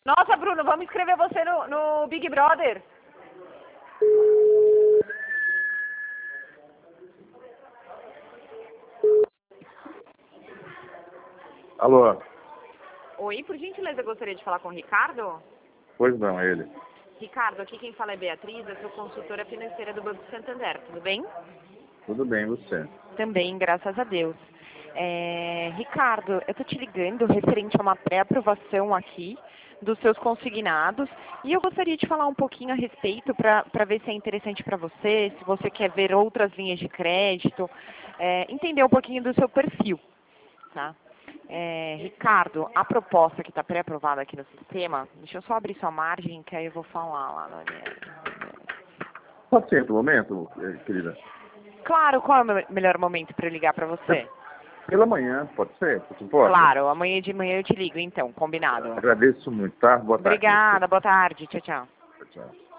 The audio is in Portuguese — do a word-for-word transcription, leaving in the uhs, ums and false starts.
Nossa, Bruno, vamos inscrever você no, no Big Brother. Alô? Oi, por gentileza, eu gostaria de falar com o Ricardo. Pois não, é ele. Ricardo, aqui quem fala é Beatriz, eu sou consultora financeira do Banco Santander, tudo bem? Tudo bem, você? Também, graças a Deus. É, Ricardo, eu tô te ligando referente a uma pré-aprovação aqui dos seus consignados e eu gostaria de falar um pouquinho a respeito para ver se é interessante para você, se você quer ver outras linhas de crédito, é, entender um pouquinho do seu perfil, tá? É, Ricardo, a proposta que está pré-aprovada aqui no sistema, deixa eu só abrir sua margem que aí eu vou falar lá na minha... Pode ser outro momento, eh, querida? Claro, qual é o me- melhor momento para eu ligar para você? Pela manhã, pode ser? Você se importa? Claro, amanhã de manhã eu te ligo então, combinado. Agradeço muito, tá? Boa tarde. Obrigada, boa tarde, tchau, tchau. Tchau, tchau.